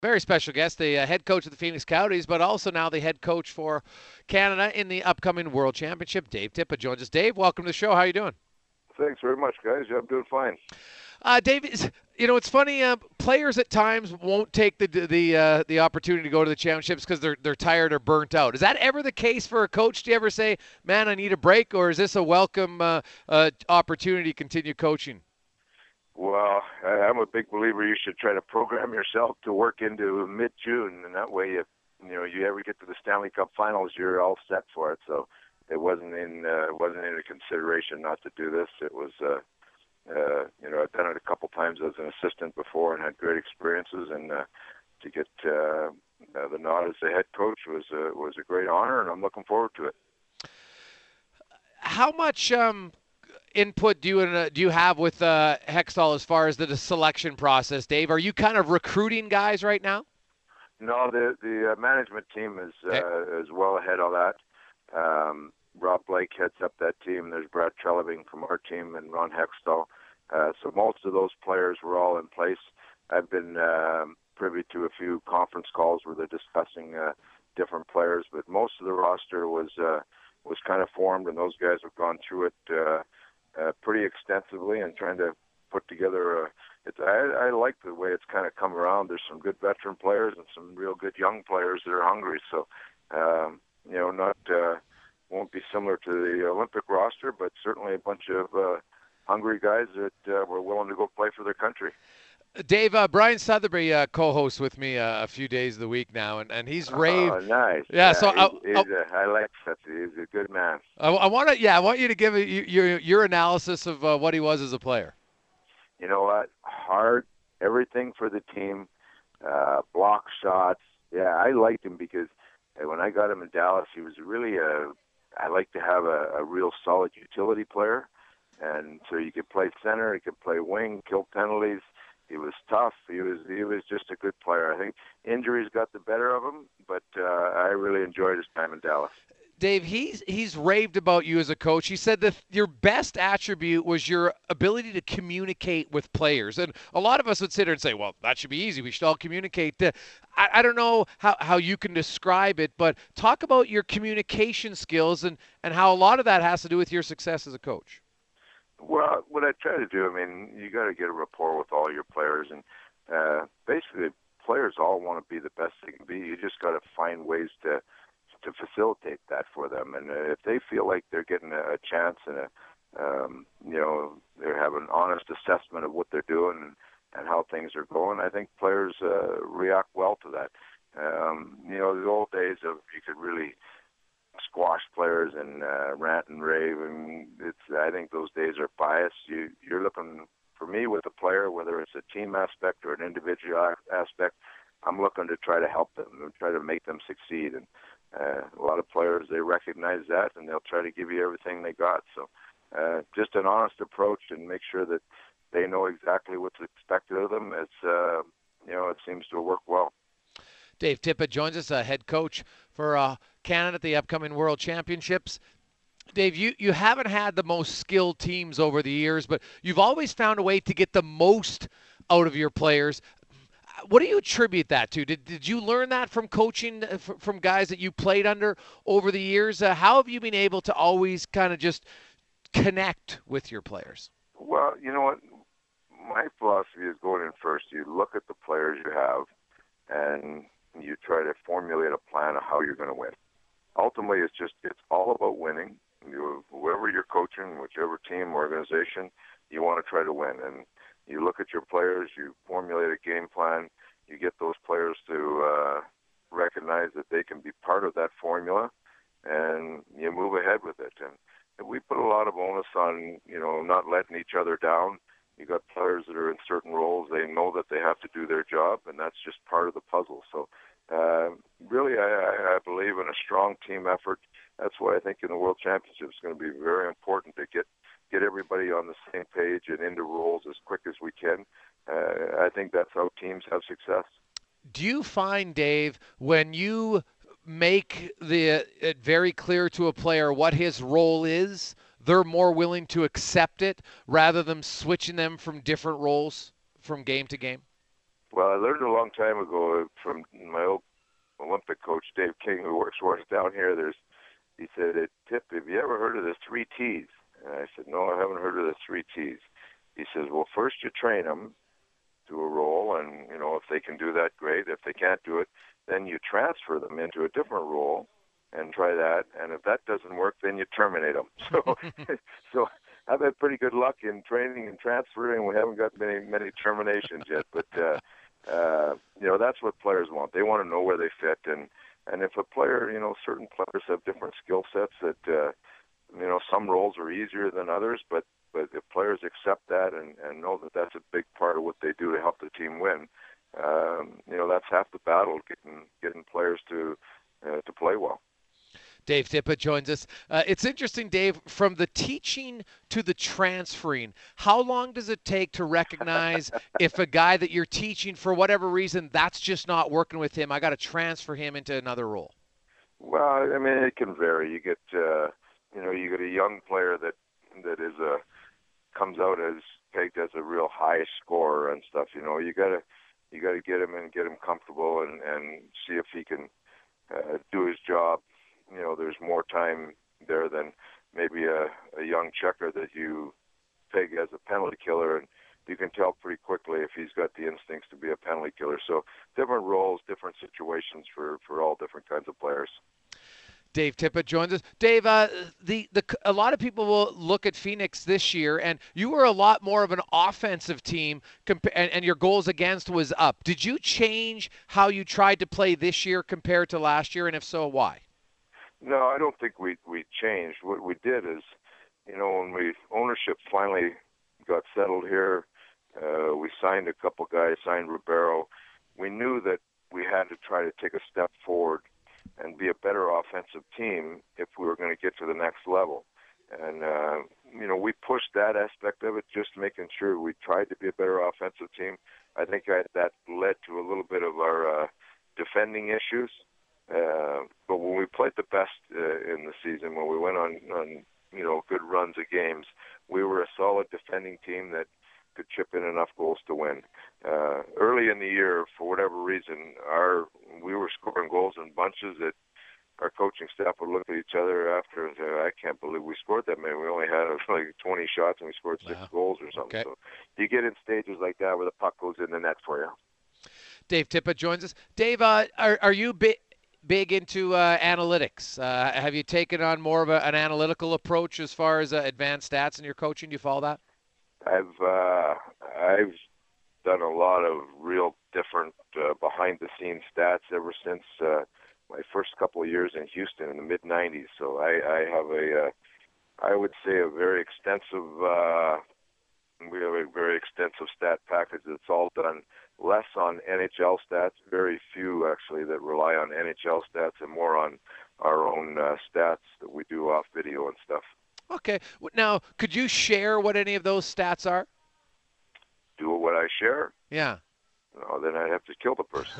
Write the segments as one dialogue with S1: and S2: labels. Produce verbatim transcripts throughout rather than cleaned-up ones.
S1: Very special guest, the uh, head coach of the Phoenix Coyotes, but also now the head coach for Canada in the upcoming World Championship. Dave Tippa joins us. Dave, welcome to the show. How are you doing?
S2: Thanks very much, guys. Yeah, I'm doing fine.
S1: Uh, Dave, you know it's funny. Uh, players at times won't take the the uh, the opportunity to go to the championships because they're they're tired or burnt out. Is that ever the case for a coach? Do you ever say, "Man, I need a break," or is this a welcome uh, uh, opportunity to continue coaching?
S2: Well, I- I'm a big believer you should try to program yourself to work into mid-June, and that way, if you know you ever get to the Stanley Cup Finals, you're all set for it. So it wasn't in uh, it wasn't in a consideration not to do this. It was, uh, uh, you know, I've done it a couple times as an assistant before and had great experiences, and uh, to get uh, uh, the nod as the head coach was uh, was a great honor, and I'm looking forward to it.
S1: How much um, input do you uh, do you have with uh, Hextall as far as the, the selection process, Dave? Are you kind of recruiting guys right now?
S2: No, the the uh, management team is
S1: Okay.
S2: uh, is well ahead of that. Um, Rob Blake heads up that team. There's Brad Treleving from our team and Ron Hextall. Uh, so most of those players were all in place. I've been um, privy to a few conference calls where they're discussing uh, different players, but most of the roster was uh, was kind of formed, and those guys have gone through it uh, uh, pretty extensively and trying to put together a. It's, I, I like the way it's kind of come around. There's some good veteran players and some real good young players that are hungry. So, um, you know, not uh, won't be similar to the Olympic roster, but certainly a bunch of uh, hungry guys that uh, were willing to go play for their country.
S1: Dave, uh, Brian Sotheby uh, co-hosts with me uh, a few days of the week now, and, and he's raved.
S2: Oh, nice.
S1: Yeah, so
S2: Yeah,
S1: I,
S2: he's,
S1: I,
S2: he's a, I like that. He's a good man.
S1: I, I want to, yeah, I want you to give it your your analysis of uh, what he was as a player.
S2: You know what? Hard, everything for the team, uh, block shots. Yeah, I liked him because uh, when I got him in Dallas, he was really a. I like to have a, a real solid utility player, and so you could play center, he could play wing, kill penalties. He was tough. He was he was just a good player. I think injuries got the better of him, but uh, I really enjoyed his time in Dallas.
S1: Dave, he's he's raved about you as a coach. He said that your best attribute was your ability to communicate with players. And a lot of us would sit here and say, well, that should be easy. We should all communicate. I, I don't know how, how you can describe it, but talk about your communication skills and, and how a lot of that has to do with your success as a coach.
S2: Well, what I try to do, I mean, you got to get a rapport with all your players, and uh, basically, players all want to be the best they can be. You just got to find ways to to facilitate that for them, and uh, if they feel like they're getting a, a chance and a um, you know they have an honest assessment of what they're doing and, and how things are going, I think players uh, react well to that. Um, you know, the old days of you could really squash players and uh, rant and rave, and it's I think those days are biased. You you're looking for me with a player, whether it's a team aspect or an individual aspect. I'm looking to try to help them and try to make them succeed. And uh, a lot of players they recognize that, and they'll try to give you everything they got. So uh, just an honest approach and make sure that they know exactly what's expected of them. It's uh, you know it seems to work well.
S1: Dave Tippett joins us, a head coach for uh, Canada at the upcoming World Championships. Dave, you, you haven't had the most skilled teams over the years, but you've always found a way to get the most out of your players. What do you attribute that to? Did, did you learn that from coaching uh, from guys that you played under over the years? Uh, how have you been able to always kind of just connect with your players?
S2: Well, you know what? My philosophy is going in first. You look at the players you have, and you try to formulate a plan of how you're going to win. Ultimately, it's just it's all about winning. You, whoever you're coaching, whichever team, organization, you want to try to win. And you look at your players, you formulate a game plan, you get those players to uh, recognize that they can be part of that formula, and you move ahead with it. And, and we put a lot of onus on, you know, not letting each other down. You got players that are in certain roles; they know that they have to do their job, and that's just part of the puzzle. So, uh, really, I, I believe in a strong team effort. That's why I think in the World Championship it's going to be very important to get get everybody on the same page and into roles as quick as we can. Uh, I think that's how teams have success.
S1: Do you find, Dave, when you make the it very clear to a player what his role is, they're more willing to accept it rather than switching them from different roles from game to game?
S2: Well, I learned a long time ago from my old Olympic coach, Dave King, who works for us down here. There's, he said, Tip, have you ever heard of the three T's? And I said, no, I haven't heard of the three T's. He says, well, first you train them to a role, and, you know, if they can do that, great. If they can't do it, then you transfer them into a different role and try that. And if that doesn't work, then you terminate them. So, so I've had pretty good luck in training and transferring. We haven't got many, many terminations yet, but, uh, uh, you know, that's what players want. They want to know where they fit. And, and if a player, you know, certain players have different skill sets that, uh, you know, some roles are easier than others, but But if players accept that and, and know that that's a big part of what they do to help the team win, um, you know, that's half the battle, getting getting players to uh, to play well.
S1: Dave Tippett joins us. Uh, it's interesting, Dave, from the teaching to the transferring, how long does it take to recognize if a guy that you're teaching, for whatever reason, that's just not working with him, I got to transfer him into another role?
S2: Well, I mean, it can vary. You get, uh, you know, you get a young player that that is a comes out as pegged as a real high scorer and stuff. You know, you gotta you gotta get him and get him comfortable and and see if he can uh, do his job. You know, there's more time there than maybe a, a young checker that you peg as a penalty killer, and you can tell pretty quickly if he's got the instincts to be a penalty killer. So different roles, different situations for for all different kinds of players.
S1: Dave Tippett joins us. Dave, uh, the, the a lot of people will look at Phoenix this year, and you were a lot more of an offensive team, compa- and, and your goals against was up. Did you change how you tried to play this year compared to last year, and if so, why?
S2: No, I don't think we we changed. What we did is, you know, when we ownership finally got settled here, uh, we signed a couple guys, signed Ribeiro. We knew that we had to try to take a step forward and be a better offensive team if we were going to get to the next level. And, uh, you know, we pushed that aspect of it, just making sure we tried to be a better offensive team. I think I, that led to a little bit of our uh, defending issues. Uh, but when we played the best uh, in the season, when we went on, on, you know, good runs of games, we were a solid defending team that could chip in enough goals to win. Uh, early in the year, for whatever reason, our we were scoring goals in bunches that our coaching staff would look at each other after and say, I can't believe we scored that many. We only had like twenty shots and we scored six
S1: Wow.
S2: goals or something.
S1: Okay.
S2: So you get in stages like that where the puck goes in the net for you.
S1: Dave Tippett joins us. Dave, uh, are, are you big, big into uh, analytics? Uh, have you taken on more of a, an analytical approach as far as uh, advanced stats in your coaching? Do you follow that?
S2: I've uh, I've done a lot of real different uh, behind-the-scenes stats ever since uh, my first couple of years in Houston in the mid nineties. So I, I have a, uh, I would say, a very extensive. Uh, we have a very extensive stat package that's all done less on N H L stats. Very few actually that rely on N H L stats, and more on our own uh, stats that we do off video and stuff.
S1: Okay. Now, could you share what any of those stats are?
S2: Do what I share?
S1: Yeah.
S2: No, then I'd have to kill the person.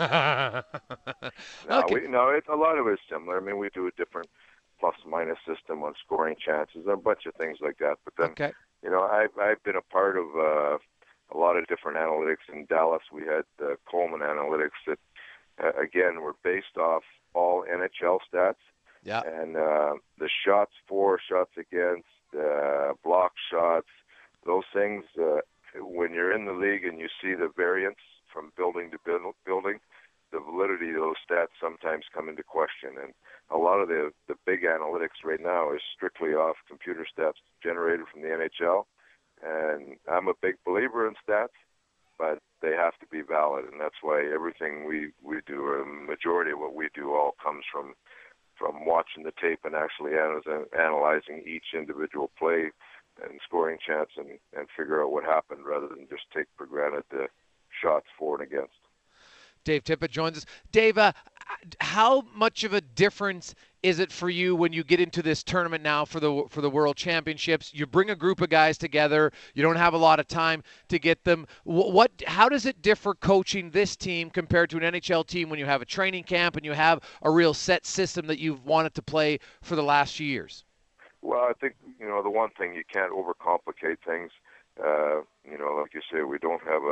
S2: no,
S1: Okay.
S2: we, no, it, a lot of it is similar. I mean, we do a different plus-minus system on scoring chances, a bunch of things like that. But then,
S1: Okay.
S2: you know, I've, I've been a part of uh, a lot of different analytics. In Dallas, we had uh, Coleman Analytics that, uh, again, were based off all N H L stats.
S1: Yeah.
S2: And uh, the shots for, shots against, uh, block shots, those things, uh, when you're in the league and you see the variance from building to building, the validity of those stats sometimes come into question. And a lot of the, the big analytics right now is strictly off computer stats generated from the N H L. And I'm a big believer in stats, but they have to be valid. And that's why everything we, we do, or a majority of what we do, all comes from from watching the tape and actually analyzing each individual play and scoring chance and, and figure out what happened rather than just take for granted the shots for and against.
S1: Dave Tippett joins us. Dave, uh, how much of a difference is it for you when you get into this tournament now for the for the World Championships? You bring a group of guys together. You don't have a lot of time to get them. What? How does it differ coaching this team compared to an N H L team when you have a training camp and you have a real set system that you've wanted to play for the last few years?
S2: Well, I think, you know, the one thing, you can't overcomplicate things. Uh, you know, like you say, we don't have a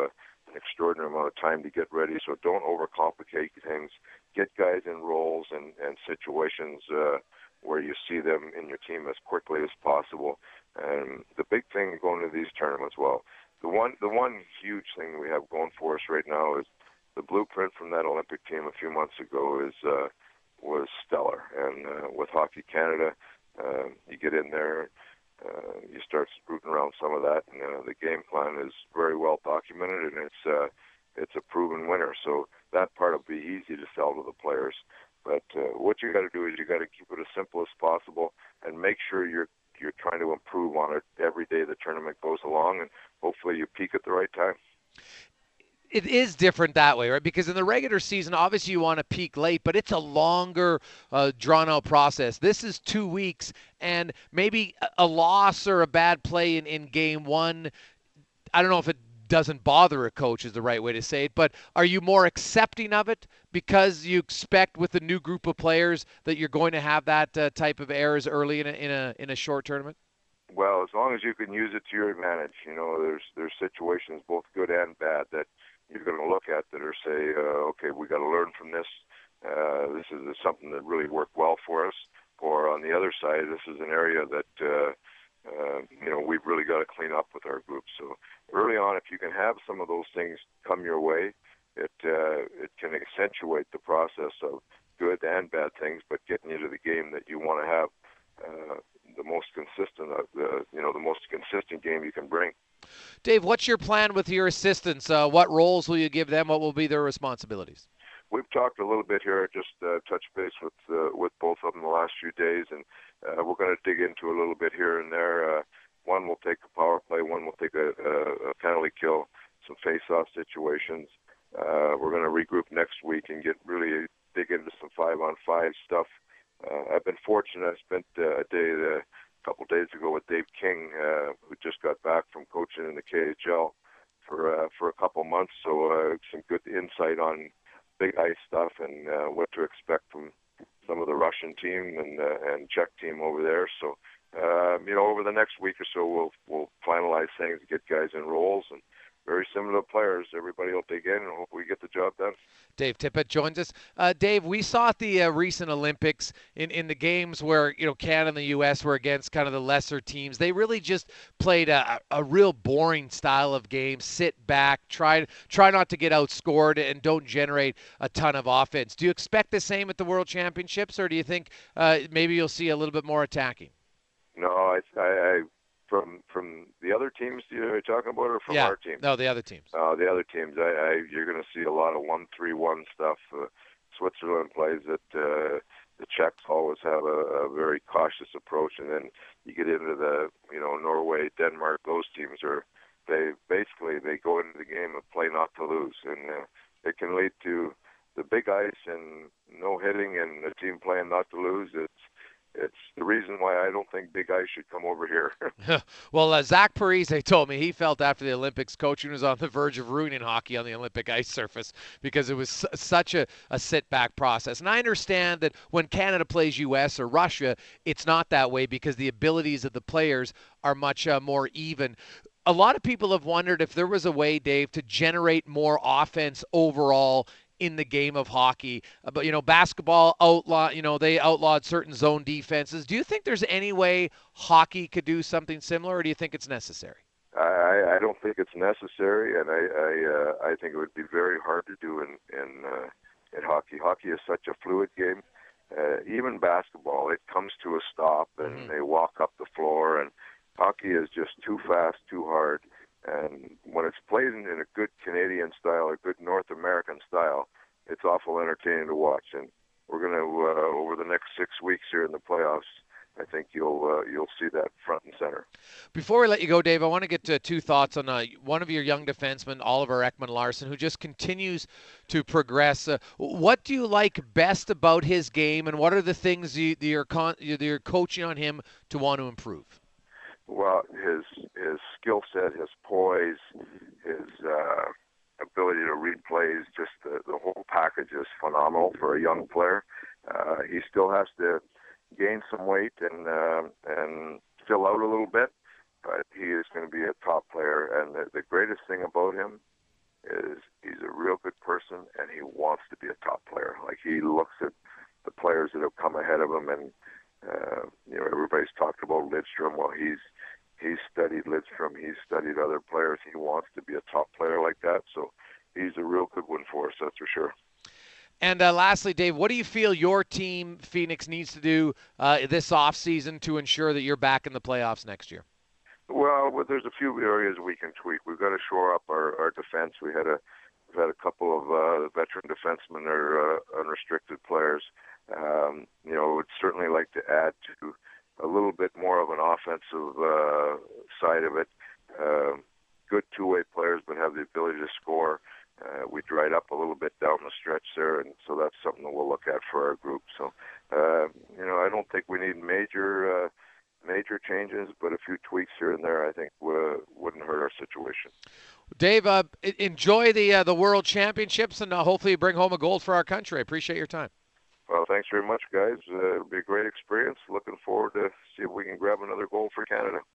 S2: an extraordinary amount of time to get ready. So don't overcomplicate things. Get guys in roles and, and situations uh, where you see them in your team as quickly as possible. And the big thing going to these tournaments, well, the one the one huge thing we have going for us right now is the blueprint from that Olympic team a few months ago is uh, was stellar. And uh, with Hockey Canada, uh, you get in there, uh, you start rooting around some of that, and uh, the game plan is very well documented, and it's uh, it's a proven winner. So that part will be easy to sell to the players. But uh, what you got to do is you got to keep it as simple as possible and make sure you're you're trying to improve on it every day the tournament goes along, and hopefully you peak at the right time.
S1: It is different that way, right? Because in the regular season, obviously you want to peak late, but it's a longer, uh, drawn-out process. This is two weeks, and maybe a loss or a bad play in, in game one, I don't know if it doesn't bother a coach is the right way to say it, but are you more accepting of it because you expect with the new group of players that you're going to have that uh, type of errors early in a, in a in a short tournament?
S2: Well, as long as you can use it to your advantage, you know, there's there's situations both good and bad that you're going to look at that are say, uh, okay, we got to learn from this. Uh, this is something that really worked well for us. Or on the other side, this is an area that uh, uh, you know we've really got to clean up with our group. So early on, if you can have some of those things come your way, it uh, it can accentuate the process of good and bad things, but getting you to the game that you want to have. Uh, the most consistent, uh, the, you know, the most consistent game you can bring.
S1: Dave, what's your plan with your assistants? Uh, what roles will you give them? What will be their responsibilities?
S2: We've talked a little bit here, just uh, touch base with uh, with both of them the last few days, and uh, we're going to dig into a little bit here and there. Uh, one will take a power play, one will take a, a, a penalty kill, some face-off situations. Uh, we're going to regroup next week and get really dig into some five-on-five stuff. Uh, I've been fortunate. I spent uh, a day, uh, a couple days ago with Dave King, uh, who just got back from coaching in the K H L for uh, for a couple months. So uh, some good insight on big ice stuff and uh, what to expect from some of the Russian team and uh, and Czech team over there. So uh, you know, over the next week or so, we'll we'll finalize things, get guys in roles, and very similar players. Everybody will dig in and hope we get the job done.
S1: Dave Tippett joins us. Uh, Dave, we saw at the uh, recent Olympics in, in the games where, you know, Canada and the U S were against kind of the lesser teams. They really just played a, a real boring style of game. Sit back, try try not to get outscored, and don't generate a ton of offense. Do you expect the same at the World Championships, or do you think uh, maybe you'll see a little bit more attacking?
S2: No, I, I, I from from the other teams you're talking about, or from
S1: yeah.
S2: our team?
S1: No, the other teams.
S2: Uh, the other teams, I, I you're going to see a lot of one three one stuff. Uh, Switzerland plays it. Uh, the Czechs always have a, a very cautious approach, and then you get into the you know Norway, Denmark. Those teams are they basically they go into the game and play not to lose, and uh, it can lead to the big ice and no hitting and the team playing not to lose. It's It's the reason why I don't think Big Ice should come over here.
S1: well, uh, Zach Parise told me he felt after the Olympics coaching was on the verge of ruining hockey on the Olympic ice surface because it was su- such a, a sit-back process. And I understand that when Canada plays U S or Russia, it's not that way because the abilities of the players are much uh, more even. A lot of people have wondered if there was a way, Dave, to generate more offense overall in the game of hockey. But, you know, basketball outlaw, you know, they outlawed certain zone defenses. Do you think there's any way hockey could do something similar, or do you think it's necessary?
S2: I, I don't think it's necessary, and I I, uh, I think it would be very hard to do in in, uh, in hockey. Hockey is such a fluid game. Uh, even basketball, it comes to a stop, and mm-hmm. they walk up the floor, and hockey is just too fast, too hard. And when it's played in a good Canadian style, a good North American style, it's awful entertaining to watch. And we're going to, uh, over the next six weeks here in the playoffs, I think you'll uh, you'll see that front and center.
S1: Before we let you go, Dave, I want to get to two thoughts on uh, one of your young defensemen, Oliver Ekman-Larsson, who just continues to progress. Uh, what do you like best about his game, and what are the things you, that you're, con- you're coaching on him to want to improve?
S2: Well, his his skill set, his poise, his uh, ability to read plays, just the, the whole package is phenomenal for a young player. Uh, he still has to gain some weight and uh, and fill out a little bit, but he is going to be a top player. And the, the greatest thing about him is he's a real good person, and he wants to be a top player. Like, he looks at the players that have come ahead of him, and uh, you know, everybody's talked about Lidstrom. Well, he's he's studied Lidstrom. He's studied other players. He wants to be a top player like that. So he's a real good one for us, that's for sure.
S1: And uh, lastly, Dave, what do you feel your team, Phoenix, needs to do uh, this offseason to ensure that you're back in the playoffs next year?
S2: Well, well, there's a few areas we can tweak. We've got to shore up our, our defense. We had a we've had a couple of uh, veteran defensemen or uh, unrestricted players. Um, you know, would certainly like to add to a little bit more of an offensive uh, side of it. Uh, good two-way players, but have the ability to score. Uh, we dried up a little bit down the stretch there, and so that's something that we'll look at for our group. So, uh, you know, I don't think we need major. Uh, major changes, but a few tweaks here and there, I think, uh, wouldn't hurt our situation.
S1: Dave, uh, enjoy the uh, the World Championships, and uh, hopefully you bring home a gold for our country. I appreciate your time.
S2: Well, thanks very much, guys. Uh, it'll be a great experience. Looking forward to see if we can grab another gold for Canada.